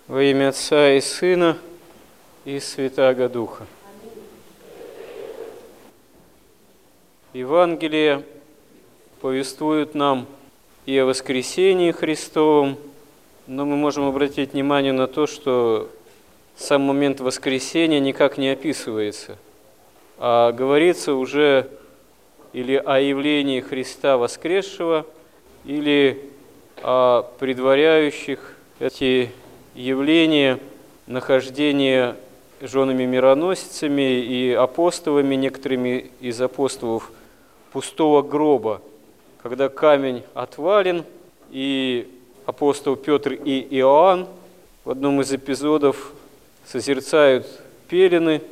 Во имя Отца и Сына и Святаго Духа. Евангелие повествует нам и о воскресении Христовом, но мы можем обратить внимание на то, что сам момент воскресения никак не описывается, а говорится уже или о явлении Христа воскресшего, или о предваряющих эти явления нахождения женами-мироносицами и апостолами, некоторыми из апостолов, пустого гроба, когда камень отвален, и апостол Петр и Иоанн в одном из эпизодов созерцают пелены,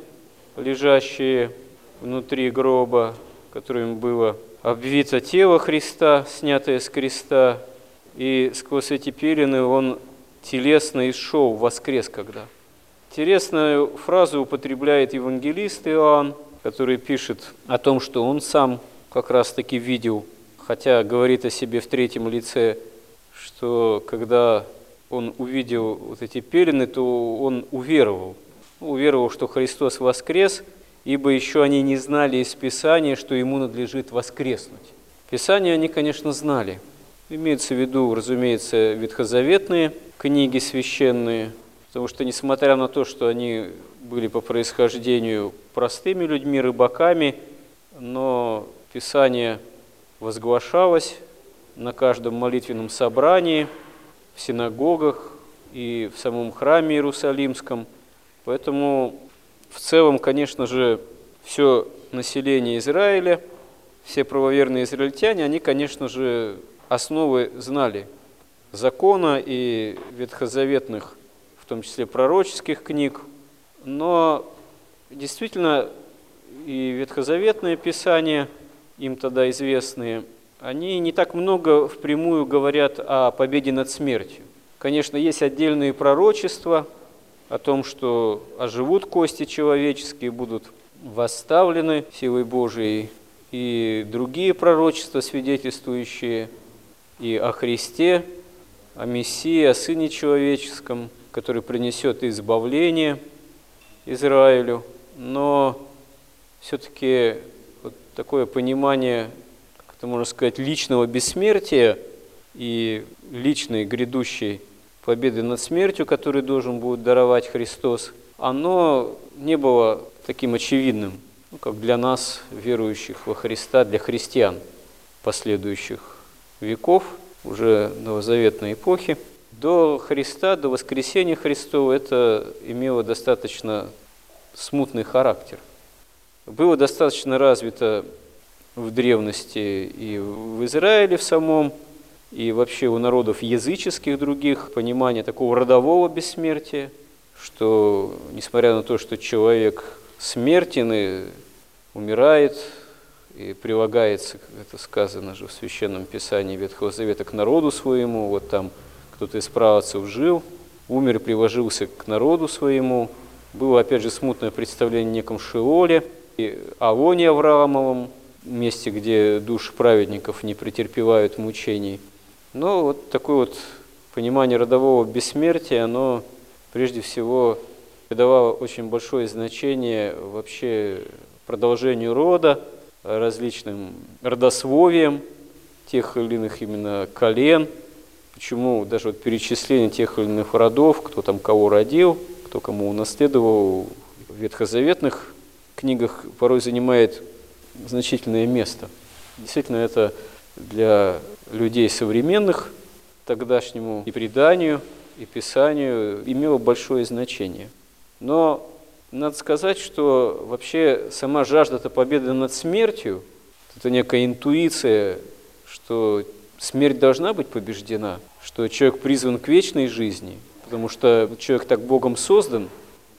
лежащие внутри гроба, которым было обвито тело Христа, снятое с креста, и сквозь эти пелены он телесно исшел, воскрес когда. Интересную фразу употребляет евангелист Иоанн, который пишет о том, что он сам как раз-таки видел, хотя говорит о себе в третьем лице, что когда он увидел вот эти пелены, то он уверовал. Уверовал, что Христос воскрес, ибо еще они не знали из Писания, что ему надлежит воскреснуть. Писание они, конечно, знали. Имеется в виду, разумеется, ветхозаветные книги священные, потому что, несмотря на то, что они были по происхождению простыми людьми, рыбаками, но Писание возглашалось на каждом молитвенном собрании, в синагогах и в самом храме Иерусалимском. Поэтому в целом, конечно же, все население Израиля, все правоверные израильтяне, они, конечно же, основы знали закона и ветхозаветных, в том числе пророческих книг, но действительно и ветхозаветные писания, им тогда известные, они не так много впрямую говорят о победе над смертью. Конечно, есть отдельные пророчества о том, что оживут кости человеческие, будут восставлены силой Божией, и другие пророчества, свидетельствующие и о Христе, о Мессии, о Сыне Человеческом, который принесет избавление Израилю. Но все-таки вот такое понимание, как это можно сказать, личного бессмертия и личной грядущей победы над смертью, которую должен будет даровать Христос, оно не было таким очевидным, как для нас, верующих во Христа, для христиан последующих веков, уже новозаветной эпохи. До Христа, до воскресения Христова это имело достаточно смутный характер. Было достаточно развито в древности и в Израиле в самом, и вообще у народов языческих других понимание такого родового бессмертия, что несмотря на то, что человек смертен и умирает, и прилагается, как это сказано же в Священном Писании Ветхого Завета, к народу своему, вот там кто-то из праотцев жил, умер и приложился к народу своему. Было, опять же, смутное представление о неком Шеоле, и Авоне Авраамовом, месте, где души праведников не претерпевают мучений. Но вот такое вот понимание родового бессмертия, оно прежде всего придавало очень большое значение вообще продолжению рода, различным родословиям тех или иных именно колен. Почему даже вот перечисление тех или иных родов, кто там кого родил, кто кому унаследовал, в ветхозаветных книгах порой занимает значительное место. Действительно, это для людей современных тогдашнему и преданию, и писанию имело большое значение. Но надо сказать, что вообще сама жажда победы над смертью, это некая интуиция, что смерть должна быть побеждена, что человек призван к вечной жизни, потому что человек так Богом создан,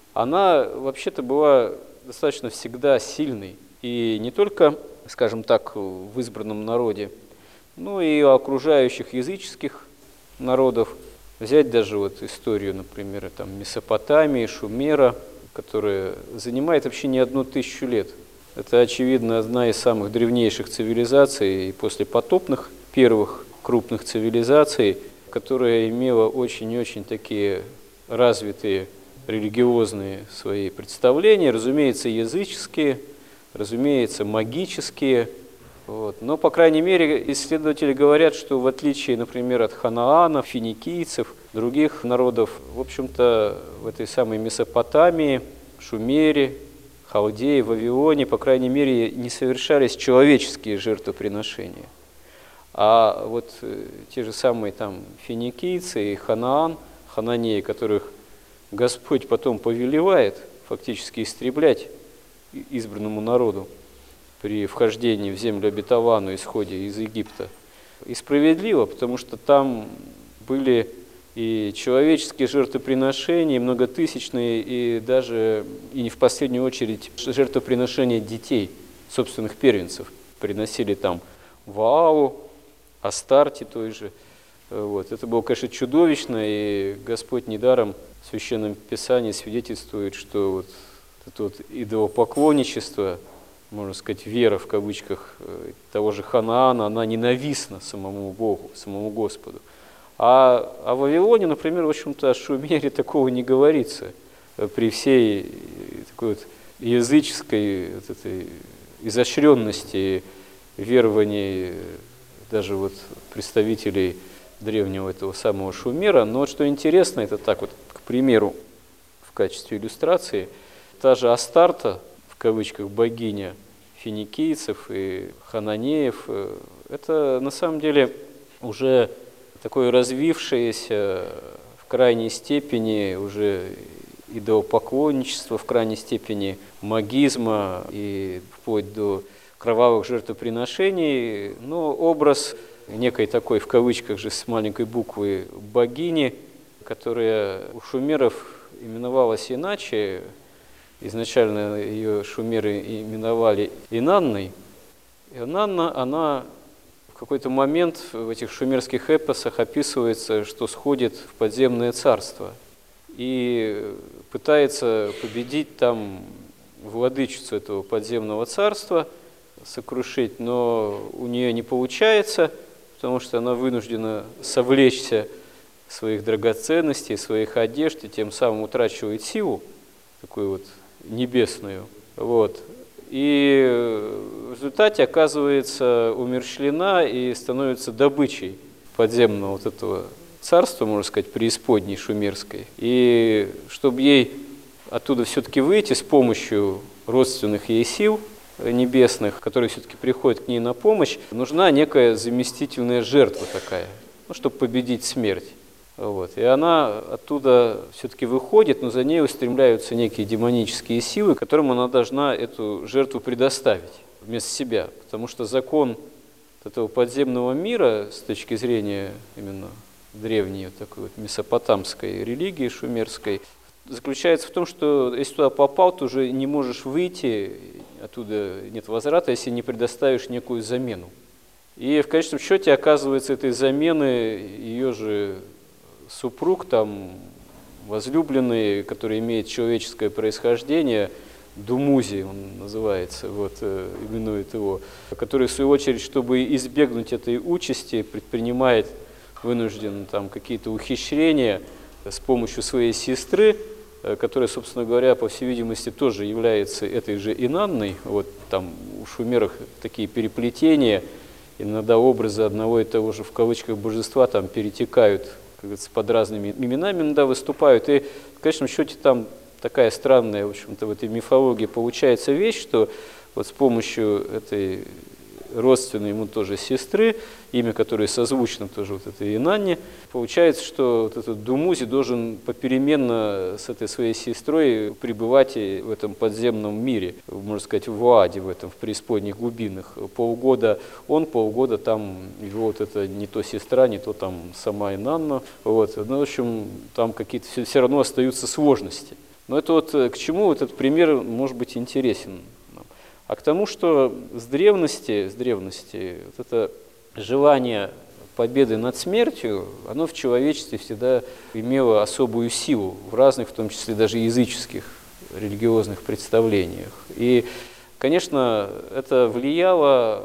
она вообще-то была достаточно всегда сильной. И не только, скажем так, в избранном народе, но и у окружающих языческих народов. Взять даже вот историю, например, там, Месопотамии, Шумера, которая занимает вообще не 1000 лет. Это, очевидно, одна из самых древнейших цивилизаций и послепотопных первых крупных цивилизаций, которая имела очень-очень такие развитые религиозные свои представления, разумеется, языческие, разумеется, магические. Вот. Но, по крайней мере, исследователи говорят, что в отличие, например, от ханаанов, финикийцев, других народов, в общем-то, в этой самой Месопотамии, Шумере, Халдее, Вавилоне, по крайней мере, не совершались человеческие жертвоприношения. А вот те же самые там финикийцы и Ханаан, хананеи, которых Господь потом повелевает фактически истреблять избранному народу при вхождении в землю обетованную, исходе из Египта. И справедливо, потому что там были и человеческие жертвоприношения, и многотысячные, и даже, и не в последнюю очередь, жертвоприношения детей, собственных первенцев. Приносили там Ваалу, Астарте той же. Вот. Это было, конечно, чудовищно, и Господь недаром в Священном Писании свидетельствует, что вот это вот идолопоклонничество, можно сказать, вера в кавычках того же Ханаана, она ненавистна самому Богу, самому Господу. А о Вавилоне, например, в общем-то, о Шумере такого не говорится. При всей такой вот языческой вот этой изощренности верований даже вот представителей древнего этого самого Шумера. Но что интересно, это так вот, к примеру, в качестве иллюстрации, та же Астарта, в кавычках, богиня финикийцев и хананеев, это на самом деле уже такое развившееся в крайней степени уже идолопоклонничество, в крайней степени магизма и вплоть до кровавых жертвоприношений, но образ некой такой, в кавычках же, с маленькой буквы, богини, которая у шумеров именовалась иначе. Изначально ее шумеры именовали Инанной. И Инанна, она в какой-то момент в этих шумерских эпосах описывается, что сходит в подземное царство и пытается победить там владычицу этого подземного царства, сокрушить, но у нее не получается, потому что она вынуждена совлечься своих драгоценностей, своих одежд, и тем самым утрачивает силу, такую вот небесную. Вот. И в результате оказывается умерщвлена и становится добычей подземного вот этого царства, можно сказать, преисподней шумерской. И чтобы ей оттуда все-таки выйти с помощью родственных ей сил небесных, которые все-таки приходят к ней на помощь, нужна некая заместительная жертва такая, ну, чтобы победить смерть. Вот. И она оттуда все-таки выходит, но за ней устремляются некие демонические силы, которым она должна эту жертву предоставить вместо себя. Потому что закон этого подземного мира с точки зрения именно древней вот такой вот месопотамской религии шумерской заключается в том, что если туда попал, ты уже не можешь выйти, оттуда нет возврата, если не предоставишь некую замену. И в конечном счете оказывается этой замены ее же супруг, там, возлюбленный, который имеет человеческое происхождение, Думузи он называется, вот, именует его, который, в свою очередь, чтобы избегнуть этой участи, предпринимает вынужден там какие-то ухищрения с помощью своей сестры, которая, собственно говоря, по всей видимости, тоже является этой же Инанной. Вот там у шумеров такие переплетения, иногда образы одного и того же, в кавычках, божества там перетекают, как говорится, под разными именами иногда выступают. И в конечном счете там такая странная, в общем-то, в этой мифологии получается вещь, что вот с помощью этой родственной ему тоже сестры, имя которой созвучно тоже вот этой Инанне, получается, что вот этот Думузи должен попеременно с этой своей сестрой пребывать в этом подземном мире, можно сказать, в Аде, в этом, в преисподних глубинах. Полгода он, полгода там его вот это не то сестра, не то там сама Инанна. Вот. Ну, в общем, там какие-то все равно остаются сложности. Но это вот к чему этот пример может быть интересен? А к тому, что с древности вот это желание победы над смертью, оно в человечестве всегда имело особую силу в разных, в том числе даже языческих религиозных представлениях. И, конечно, это влияло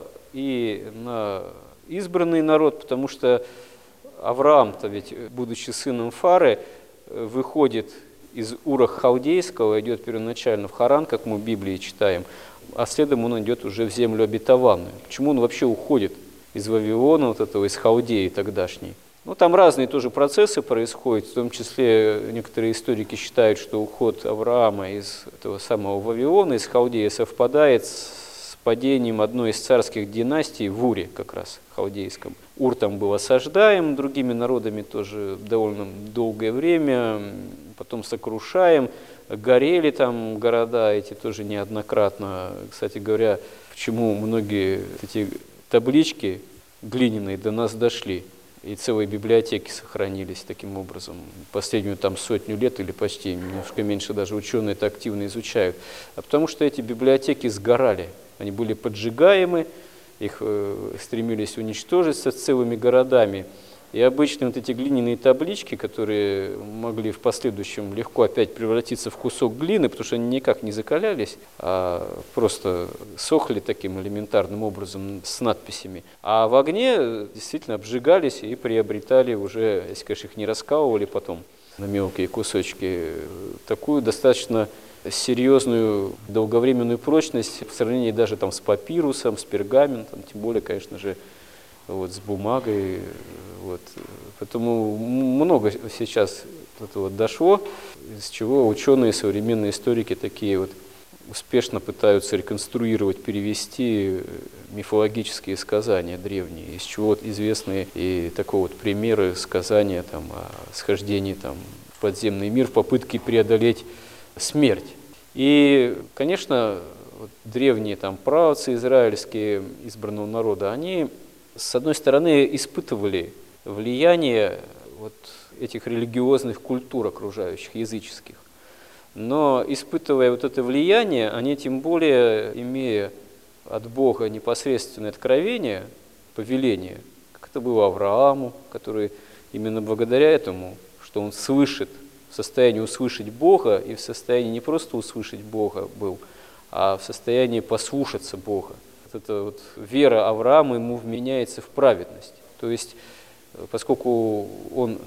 и на избранный народ, потому что Авраам-то ведь, будучи сыном Фары, выходит из Ура Халдейского, идет первоначально в Харан, как мы в Библии читаем, а следом он идет уже в землю обетованную. Почему он вообще уходит из Вавилона, вот этого, из Халдеи тогдашней? Ну, там разные тоже процессы происходят, в том числе некоторые историки считают, что уход Авраама из этого самого Вавилона, из Халдеи, совпадает с падением одной из царских династий в Уре, как раз, халдейском. Ур там был осаждаем другими народами тоже довольно долгое время, потом сокрушаем, горели там города эти тоже неоднократно. Кстати говоря, почему многие эти таблички глиняные до нас дошли, и целые библиотеки сохранились таким образом. Последнюю там 100 лет или почти, немножко меньше даже ученые это активно изучают. А потому что эти библиотеки сгорали, они были поджигаемы, их стремились уничтожить с целыми городами. И обычно вот эти глиняные таблички, которые могли в последующем легко опять превратиться в кусок глины, потому что они никак не закалялись, а просто сохли таким элементарным образом с надписями. А в огне действительно обжигались и приобретали уже, если, конечно, их не раскалывали потом на мелкие кусочки, такую достаточно серьезную долговременную прочность в сравнении даже там с папирусом, с пергаментом, тем более, конечно же, вот, с бумагой. Вот. Поэтому много сейчас этого дошло, из чего ученые, современные историки такие вот успешно пытаются реконструировать, перевести мифологические сказания древние, из чего вот известны и такого вот примеры сказания там, о схождении там, в подземный мир в попытке преодолеть смерть. И, конечно, вот древние там праотцы израильские избранного народа, они, с одной стороны, испытывали влияние вот этих религиозных культур окружающих, языческих. Но, испытывая вот это влияние, они тем более, имея от Бога непосредственное откровение, повеление, как это было Аврааму, который именно благодаря этому, что он слышит, в состоянии услышать Бога, и в состоянии не просто услышать Бога был, а в состоянии послушаться Бога. Вот эта вот вера Авраама ему вменяется в праведность. То есть, поскольку он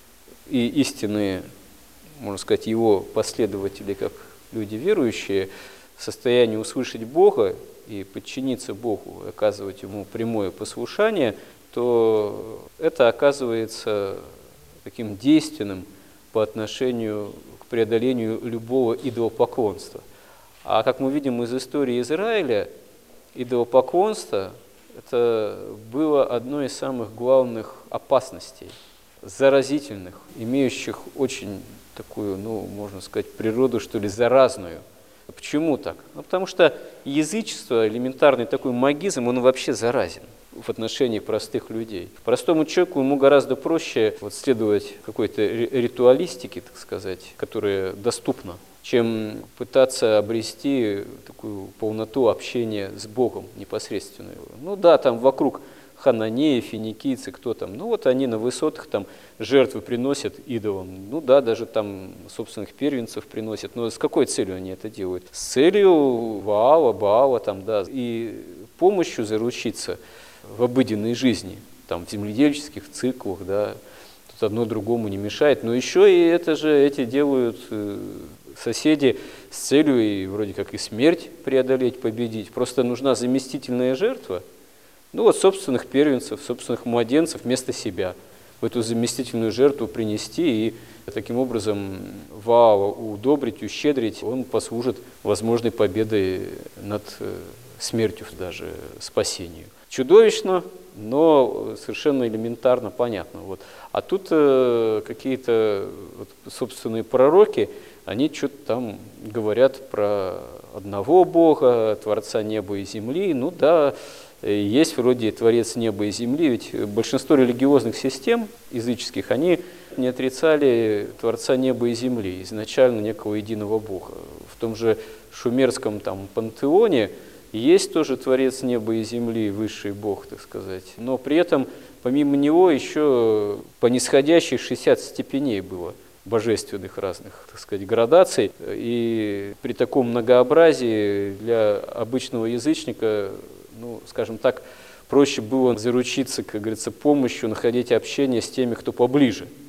и истинные, можно сказать, его последователи, как люди верующие, в состоянии услышать Бога и подчиниться Богу, оказывать ему прямое послушание, то это оказывается таким действенным по отношению к преодолению любого идолопоклонства. А как мы видим из истории Израиля, идолопоклонство – это было одной из самых главных опасностей, заразительных, имеющих очень такую, ну, можно сказать, природу, что ли, заразную. Почему так? Ну, потому что язычество, элементарный такой магизм, он вообще заразен в отношении простых людей. Простому человеку ему гораздо проще вот следовать какой-то ритуалистике, так сказать, которая доступна, чем пытаться обрести такую полноту общения с Богом непосредственную. Ну да, там вокруг хананеи, финикийцы, кто там, ну вот они на высотах там жертвы приносят идолам, ну да, даже там собственных первенцев приносят, но с какой целью они это делают? С целью Ваала, Баала, там, да, и помощью заручиться в обыденной жизни, там, в земледельческих циклах, да, тут одно другому не мешает, но еще и это же эти делают соседи с целью и вроде как и смерть преодолеть, победить, просто нужна заместительная жертва, ну вот собственных первенцев, собственных младенцев вместо себя в эту заместительную жертву принести и таким образом Ваала удобрить, ущедрить, он послужит возможной победой над смертью, даже спасению. Чудовищно, но совершенно элементарно понятно. Вот. А тут какие-то вот, собственные пророки, они что-то там говорят про одного Бога, Творца неба и земли. Ну да, есть вроде Творец неба и земли, ведь большинство религиозных систем языческих, они не отрицали Творца неба и земли, изначально некого единого Бога. В том же шумерском там пантеоне есть тоже Творец неба и земли, высший Бог, так сказать. Но при этом, помимо него, еще по нисходящей 60 степеней было божественных разных, так сказать, градаций. И при таком многообразии для обычного язычника, ну, скажем так, проще было заручиться, как говорится, помощью, находить общение с теми, кто поближе.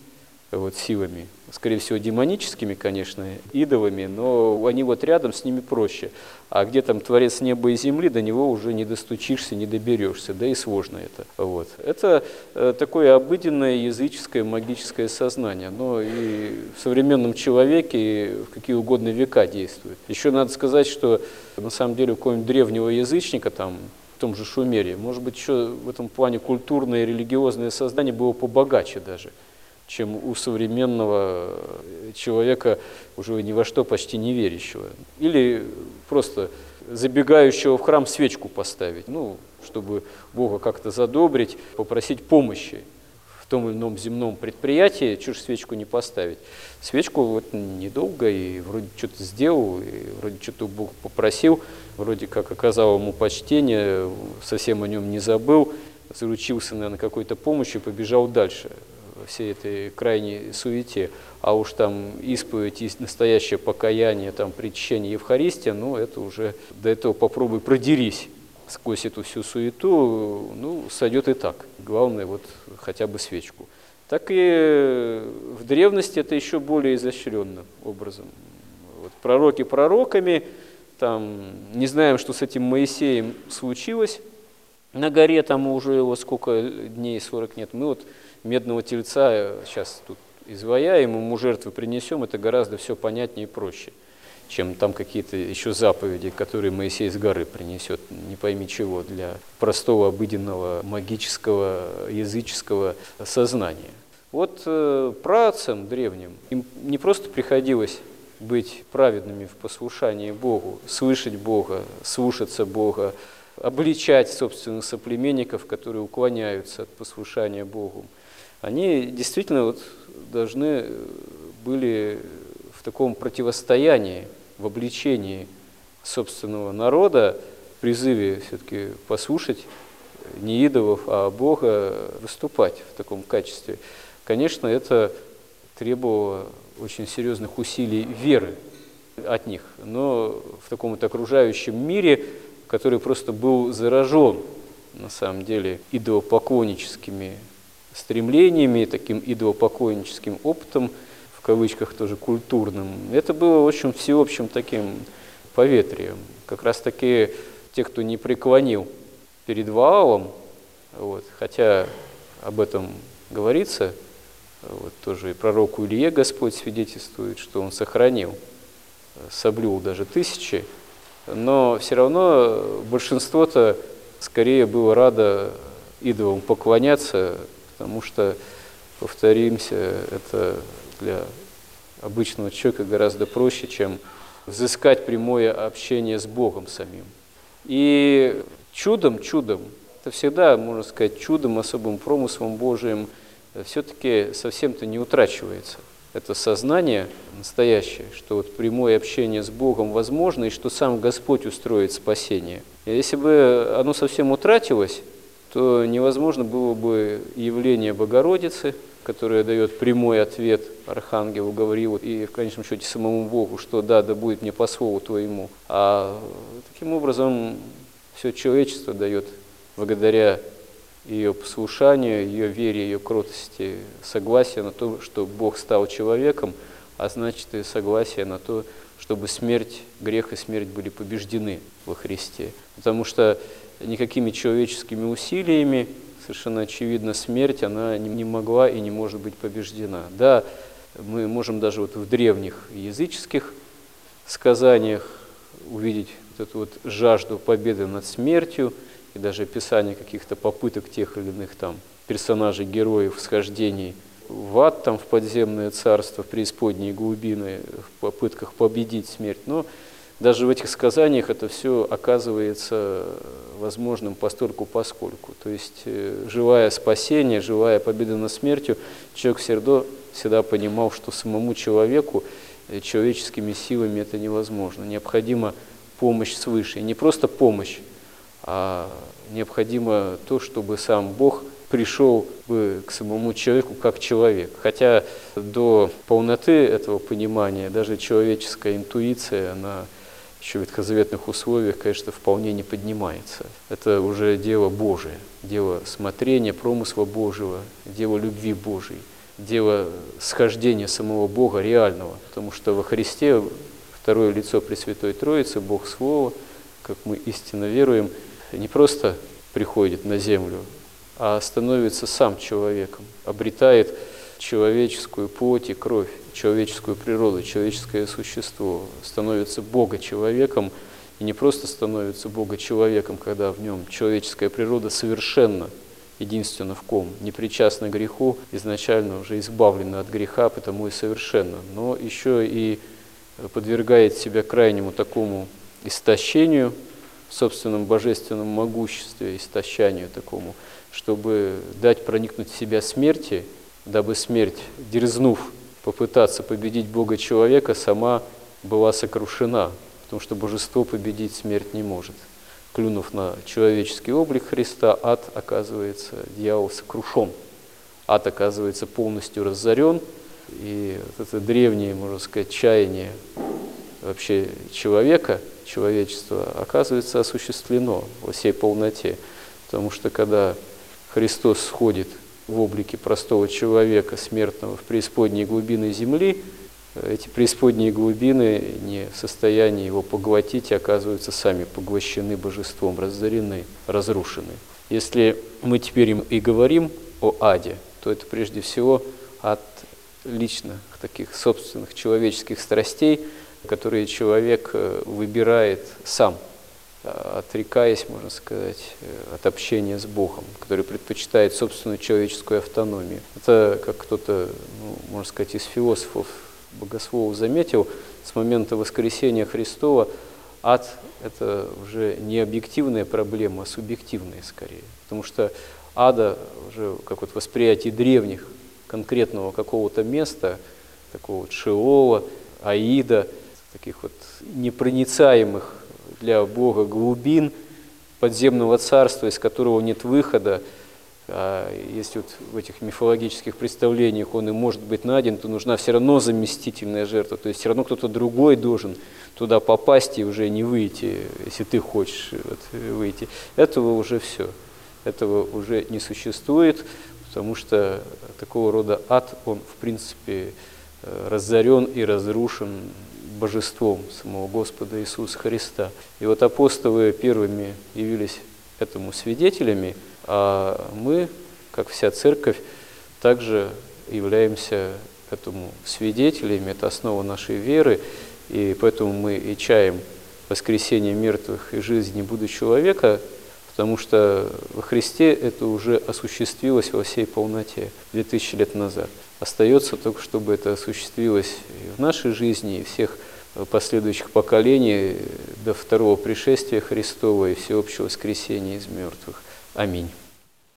вот, силами, скорее всего, демоническими, конечно, идолами, но они вот рядом, с ними проще. А где там Творец неба и земли, до него уже не достучишься, не доберешься, да и сложно это. Вот. Это такое обыденное языческое магическое сознание, но и в современном человеке и в какие угодно века действует. Еще надо сказать, что на самом деле у какого-нибудь древнего язычника, там, в том же Шумере, может быть, еще в этом плане культурное и религиозное сознание было побогаче даже, чем у современного человека, уже ни во что почти не верящего. Или просто забегающего в храм свечку поставить, ну, чтобы Бога как-то задобрить, попросить помощи в том или ином земном предприятии, чего же свечку не поставить. Свечку вот недолго, и вроде что-то сделал, и вроде что-то Бог попросил, вроде как оказал ему почтение, совсем о нем не забыл, заручился, наверное, какой-то помощью и побежал дальше всей этой крайней суете, а уж там исповедь и настоящее покаяние, там причащение, Евхаристия, ну это уже до этого попробуй продерись сквозь эту всю суету, ну сойдет и так. Главное вот хотя бы свечку. Так и в древности это еще более изощренным образом. Вот пророки пророками, там не знаем, что с этим Моисеем случилось. На горе там уже его сколько дней, 40 нет. Мы вот медного тельца сейчас тут изваяем, ему жертвы принесем, это гораздо все понятнее и проще, чем там какие-то еще заповеди, которые Моисей с горы принесет, не пойми чего, для простого, обыденного, магического, языческого сознания. Вот праотцам древним, им не просто приходилось быть праведными в послушании Богу, слышать Бога, слушаться Бога, обличать собственных соплеменников, которые уклоняются от послушания Богу. Они действительно вот должны были в таком противостоянии, в обличении собственного народа, в призыве все-таки послушать не идолов, а Бога, выступать в таком качестве. Конечно, это требовало очень серьезных усилий веры от них, но в таком вот окружающем мире, который просто был заражен, на самом деле, идолопоклонническими стремлениями, таким идолопоклонническим опытом, в кавычках тоже культурным, это было очень всеобщим таким поветрием. Как раз таки те, кто не преклонил перед Ваалом, вот, хотя об этом говорится, вот, тоже и пророку Илье Господь свидетельствует, что он сохранил, соблюл даже 1000, но все равно большинство-то скорее было радо идолам поклоняться, потому что, повторимся, это для обычного человека гораздо проще, чем взыскать прямое общение с Богом самим. И чудом, это всегда, можно сказать, чудом, особым промыслом Божиим, все-таки совсем-то не утрачивается. Это сознание настоящее, что вот прямое общение с Богом возможно, и что сам Господь устроит спасение. И если бы оно совсем утратилось, то невозможно было бы явление Богородицы, которая дает прямой ответ архангелу Гавриилу и в конечном счете самому Богу, что да будет мне по слову твоему. А таким образом все человечество дает благодаря ее послушанию, ее вере, ее кротости согласие на то, что Бог стал человеком, а значит и согласие на то, чтобы смерть, грех и смерть были побеждены во Христе. Потому что никакими человеческими усилиями, совершенно очевидно, смерть, она не могла и не может быть побеждена. Да, мы можем даже вот в древних языческих сказаниях увидеть вот эту вот жажду победы над смертью, и даже описание каких-то попыток тех или иных там персонажей, героев, схождений в ад, там, в подземное царство, в преисподние глубины, в попытках победить смерть. Но даже в этих сказаниях это все оказывается возможным постольку-поскольку. То есть, желая спасения, желая победы над смертью, человек всегда понимал, что самому человеку человеческими силами это невозможно. Необходима помощь свыше. И не просто помощь, а необходимо то, чтобы сам Бог пришел бы к самому человеку как человек. Хотя до полноты этого понимания даже человеческая интуиция, она еще в ветхозаветных условиях, конечно, вполне не поднимается. Это уже дело Божие, дело смотрения, промысла Божьего, дело любви Божией. дело схождения самого Бога реального, потому что во Христе второе лицо Пресвятой Троицы, Бог Слово, как мы истинно веруем, не просто приходит на землю, а становится сам человеком, обретает человеческую плоть и кровь, человеческую природу, человеческое существо, становится Бога-человеком, и не просто становится Бога-человеком, когда в нем человеческая природа совершенно единственно в ком, не причастна к греху, изначально уже избавлена от греха, потому и совершенно, но еще и подвергает себя крайнему такому истощению в собственном божественном могуществе, истощанию такому, чтобы дать проникнуть в себя смерти, дабы смерть, дерзнув попытаться победить Бога-человека, сама была сокрушена, потому что божество победить смерть не может. Клюнув на человеческий облик Христа, ад, оказывается, дьявол сокрушен. Ад, оказывается, полностью разорен, и вот это древнее, можно сказать, чаяние вообще человека, человечества, оказывается, осуществлено во всей полноте. Потому что когда Христос сходит в облике простого человека, смертного, в преисподние глубины земли, эти преисподние глубины не в состоянии его поглотить и оказываются сами поглощены божеством, разорены, разрушены. Если мы теперь и говорим о аде, то это прежде всего ад личных, таких собственных человеческих страстей, которые человек выбирает сам, отрекаясь, можно сказать, от общения с Богом, который предпочитает собственную человеческую автономию. Это, как кто-то, можно сказать, из философов, богословов заметил, с момента воскресения Христова ад – это уже не объективная проблема, а субъективная скорее. Потому что ада уже, как вот восприятие древних, конкретного какого-то места, такого вот Шеола, Аида, таких вот непроницаемых для Бога глубин подземного царства, из которого нет выхода. А если вот в этих мифологических представлениях он и может быть найден, то нужна все равно заместительная жертва. То есть все равно кто-то другой должен туда попасть и уже не выйти, если ты хочешь выйти. Этого уже все. Этого уже не существует, потому что такого рода ад, он в принципе разорен и разрушен божеством самого Господа Иисуса Христа. И вот апостолы первыми явились этому свидетелями, а мы, как вся церковь, также являемся этому свидетелями, это основа нашей веры, и поэтому мы и чаем воскресение мертвых и жизни будущего века, потому что во Христе это уже осуществилось во всей полноте 2000 лет назад. Остается только, чтобы это осуществилось и в нашей жизни, и всех последующих поколений до второго пришествия Христова и всеобщего воскресения из мертвых. Аминь.